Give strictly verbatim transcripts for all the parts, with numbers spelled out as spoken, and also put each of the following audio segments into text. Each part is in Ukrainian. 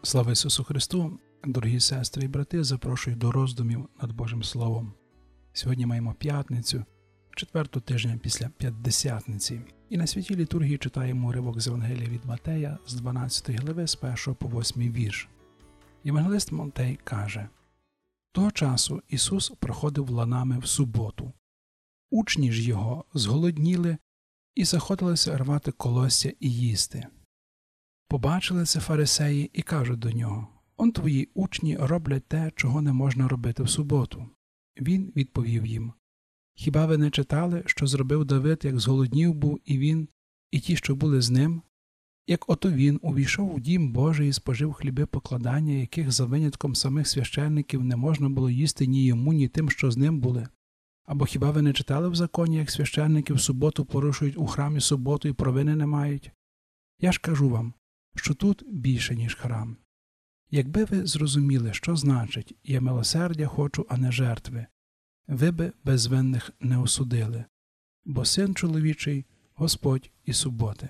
Слава Ісусу Христу! Дорогі сестри і брати, запрошую до роздумів над Божим Словом. Сьогодні маємо п'ятницю, четверту тижня після П'ятдесятниці. І на святій літургії читаємо уривок з Євангелія від Матея з дванадцятої глави, з першого по восьмий вірш. Євангелист Матей каже: «Того часу Ісус проходив ланами в суботу. Учні ж Його зголодніли і заходилися рвати колосся і їсти. Побачили це фарисеї і кажуть до нього: «Он твої учні роблять те, чого не можна робити в суботу». Він відповів їм: «Хіба ви не читали, що зробив Давид, як зголоднів був і він, і ті, що були з ним? Як ото він увійшов у дім Божий і спожив хліби покладання, яких за винятком самих священників не можна було їсти ні йому, ні тим, що з ним були? Або хіба ви не читали в законі, як священники в суботу порушують у храмі суботу і провини не мають? Я ж кажу вам, що тут більше, ніж храм. Якби ви зрозуміли, що значить «я милосердя хочу, а не жертви», ви би безвинних не осудили, бо Син чоловічий – Господь і суботи».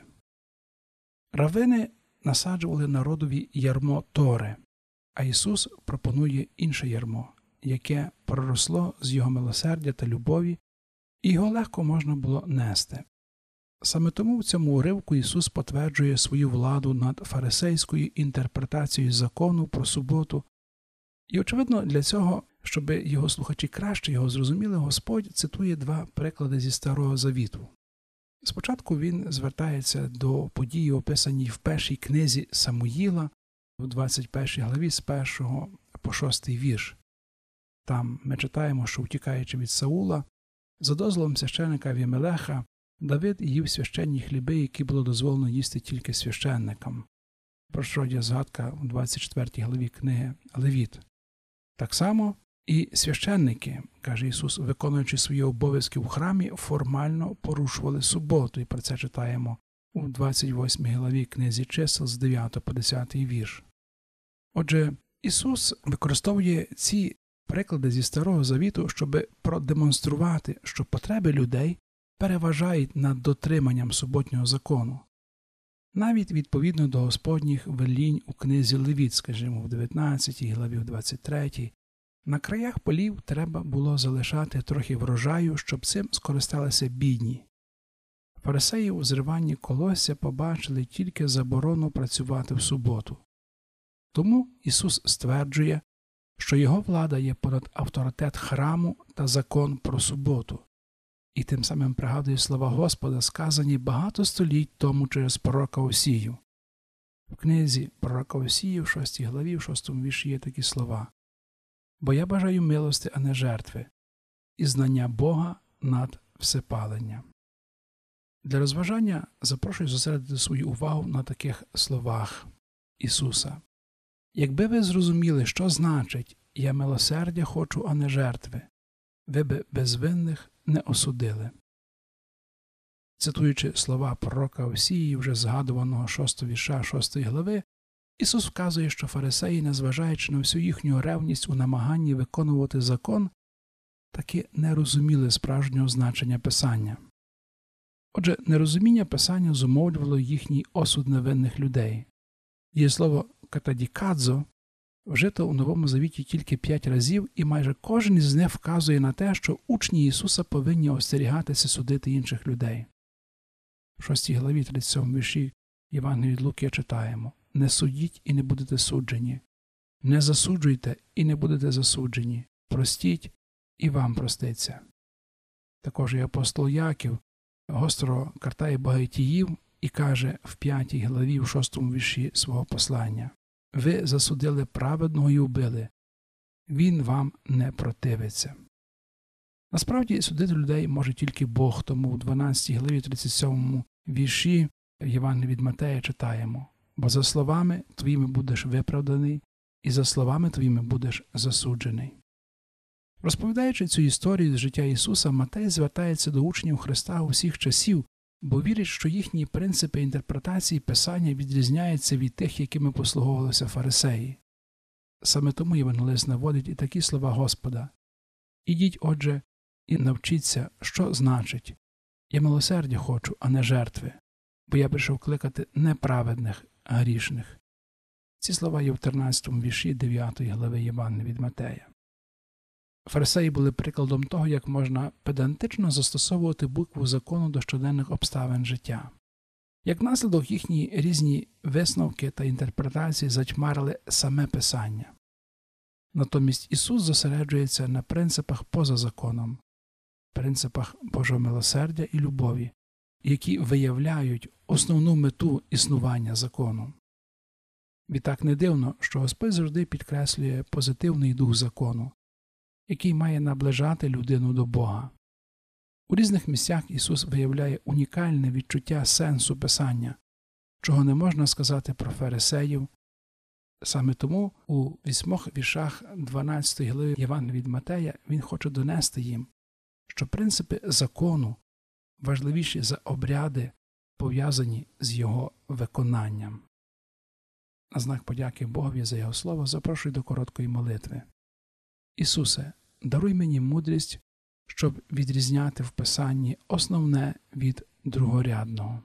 Равини насаджували народові ярмо Тори, а Ісус пропонує інше ярмо, яке проросло з Його милосердя та любові, і його легко можна було нести. Саме тому в цьому уривку Ісус потверджує свою владу над фарисейською інтерпретацією закону про суботу. І, очевидно, для цього, щоб його слухачі краще його зрозуміли, Господь цитує два приклади зі Старого Завіту. Спочатку він звертається до події, описані в першій книзі Самуїла, в двадцять першій главі з першого по шостий вірш. Там ми читаємо, що, втікаючи від Саула, за дозволом священника Авімелеха, Давид їв священні хліби, які було дозволено їсти тільки священникам. Про що є згадка у двадцять четвертій главі книги Левіт. Так само і священники, каже Ісус, виконуючи свої обов'язки в храмі, формально порушували суботу. І про це читаємо у двадцять восьмій главі книзі Чисел з дев'ятого по десятий вірш. Отже, Ісус використовує ці приклади зі Старого Завіту, щоб продемонструвати, що потреби людей переважають над дотриманням суботнього закону. Навіть відповідно до Господніх велінь у книзі Левіт, скажімо, в дев'ятнадцятій главі, в двадцять третій, на краях полів треба було залишати трохи врожаю, щоб цим скористалися бідні. Фарисеї у зриванні колосся побачили тільки заборону працювати в суботу. Тому Ісус стверджує, що його влада є понад авторитет храму та закон про суботу. І тим самим пригадує слова Господа, сказані багато століть тому через пророка Осію. В книзі пророка Осії в шостій главі, в шостому вірші є такі слова: «Бо я бажаю милости, а не жертви, і знання Бога над всепалення». Для розважання запрошую зосередити свою увагу на таких словах Ісуса. Якби ви зрозуміли, що значить «я милосердя хочу, а не жертви», ви б безвинних не осудили. Цитуючи слова пророка Осії, вже згадуваного шостого вірша шостої глави, Ісус вказує, що фарисеї, незважаючи на всю їхню ревність у намаганні виконувати закон, таки не розуміли справжнього значення Писання. Отже, нерозуміння Писання зумовлювало їхній осуд невинних людей. Є слово «катадікадзо» вжито у Новому Завіті тільки п'ять разів, і майже кожен із них вказує на те, що учні Ісуса повинні остерігатися судити інших людей. В шостій главі тридцять сьомому вірші Євангелія від Луки читаємо: «Не судіть і не будете суджені, не засуджуйте і не будете засуджені, простіть і вам проститься». Також і апостол Яків гостро картає багатіїв і каже в п'ятій главі, в шостому вірші свого послання: «Ви засудили праведного і убили, він вам не противиться». Насправді, судити людей може тільки Бог, тому в дванадцятій главі тридцять сьомому вірші Євангелія від Матея читаємо: «Бо за словами твоїми будеш виправданий, і за словами твоїми будеш засуджений». Розповідаючи цю історію з життя Ісуса, Матей звертається до учнів Христа усіх часів, бо вірить, що їхні принципи інтерпретації Писання відрізняються від тих, якими послуговувалися фарисеї. Саме тому євангелист наводить і такі слова Господа: «Ідіть, отже, і навчіться, що значить «я милосердя хочу, а не жертви, бо я прийшов кликати не праведних, а грішних». Ці слова є в тринадцятому вірші дев'ятої глави Євангелія від Матея. Фарисеї були прикладом того, як можна педантично застосовувати букву закону до щоденних обставин життя. Як наслідок, їхні різні висновки та інтерпретації затьмарили саме Писання. Натомість Ісус зосереджується на принципах поза законом, принципах Божого милосердя і любові, які виявляють основну мету існування закону. Відтак не дивно, що Господь завжди підкреслює позитивний дух закону, який має наближати людину до Бога. У різних місцях Ісус виявляє унікальне відчуття сенсу Писання, чого не можна сказати про фарисеїв. Саме тому у вісьмох віршах дванадцятої глави Євангелія від Матея Він хоче донести їм, що принципи закону важливіші за обряди, пов'язані з його виконанням. На знак подяки Богові за Його слово запрошую до короткої молитви. Ісусе, даруй мені мудрість, щоб відрізняти в Писанні основне від другорядного.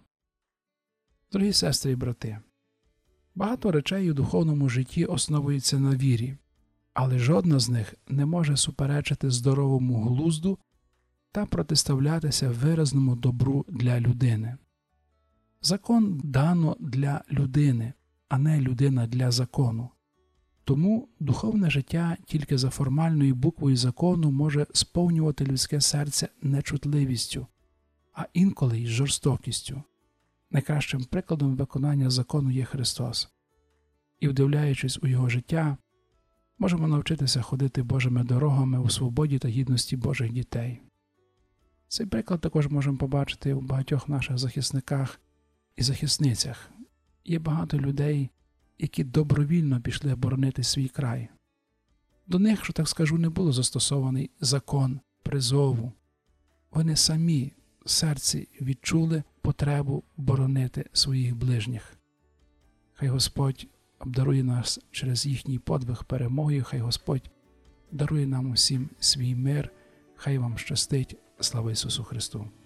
Дорогі сестри і брати, багато речей у духовному житті основуються на вірі, але жодна з них не може суперечити здоровому глузду та протиставлятися виразному добру для людини. Закон дано для людини, а не людина для закону. Тому духовне життя тільки за формальною буквою закону може сповнювати людське серце нечутливістю, а інколи й жорстокістю. Найкращим прикладом виконання закону є Христос. І, вдивляючись у Його життя, можемо навчитися ходити Божими дорогами у свободі та гідності Божих дітей. Цей приклад також можемо побачити у багатьох наших захисниках і захисницях. Є багато людей, які добровільно пішли боронити свій край. До них, що так скажу, не було застосований закон призову. Вони самі в серці відчули потребу боронити своїх ближніх. Хай Господь обдарує нас через їхній подвиг перемогою, хай Господь дарує нам усім свій мир, хай вам щастить. Слава Ісусу Христу!